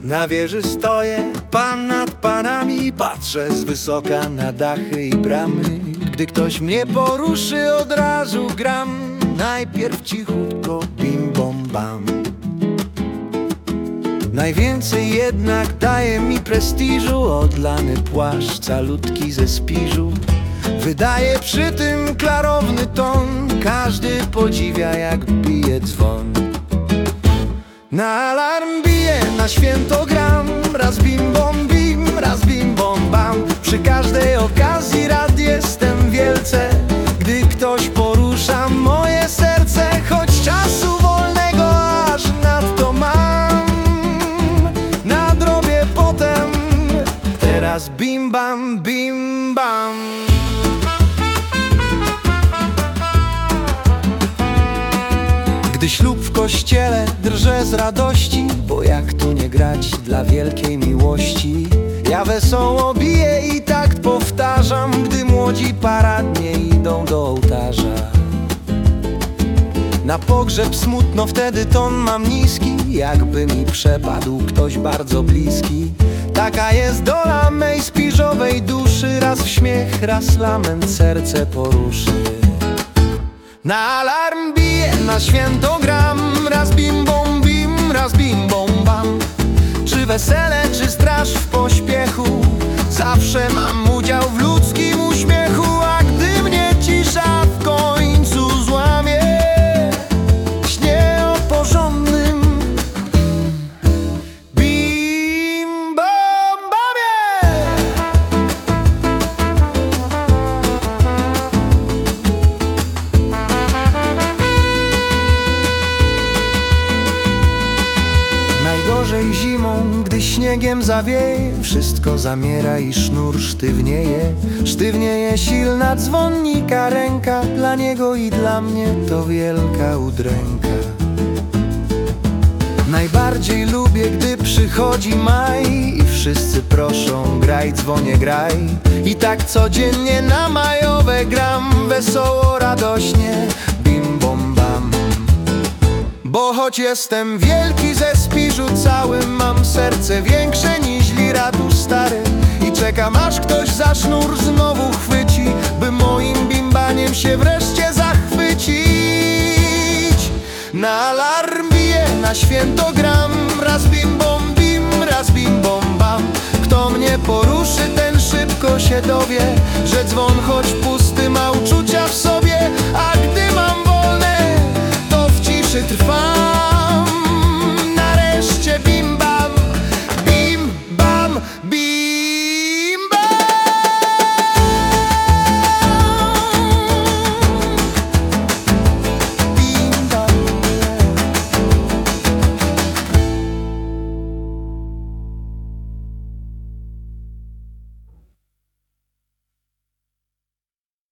Na wieży stoję, pan nad panami, patrzę z wysoka na dachy i bramy. Gdy ktoś mnie poruszy, od razu gram. Najpierw cichutko bim bom bam. Najwięcej jednak daje mi prestiżu odlany płaszcz calutki ze spiżu. Wydaje przy tym klarowny ton, każdy podziwia jak bije dzwon. Na alarm bije, na święto gram. Raz bim bom bim, raz bim bom bam. Przy każdej okazji rad jestem wielce, gdy ktoś porusza moje serce. Choć czasu wolnego aż nadto mam, nadrobię potem. Teraz bim bam, bim bam. Gdy ślub w kościele, drżę z radości, bo jak tu nie grać dla wielkiej miłości. Ja wesoło biję i takt powtarzam, gdy młodzi paradnie idą do ołtarza. Na pogrzeb smutno, wtedy ton mam niski, jakby mi przepadł ktoś bardzo bliski. Taka jest dola mej spiżowej duszy, raz w śmiech, raz lament serce poruszy. Na alarm bije, na święto gram. Raz bim bom bim, raz bim bom bam. Czy wesele, czy straż w pośpiechu, zawsze mam udział w ludzkim uśmiechu. A gdy mnie cisza w końcu złamie, śnię o porządnym bim bom bamie. Najgorzej zimą, gdy śniegiem zawieje, wszystko zamiera i sznur sztywnieje. Sztywnieje silna dzwonnika ręka, dla niego i dla mnie to wielka udręka. Najbardziej lubię, gdy przychodzi maj i wszyscy proszą: graj, dzwonie, graj. I tak codziennie na majowe gram, wesoło, radośnie, bim bom bam. Bo choć jestem wielki ze spiżu całym, mam serce większe niż liratu stary. I czekam, aż ktoś za sznur znowu chwyci, by moim bimbaniem się wreszcie zachwycić. Na alarm bije, na święto gram. Raz bim bom bim, raz bim bom bam. Kto mnie poruszy, ten szybko się dowie, że dzwon choć pusty ma uczucia w sobie.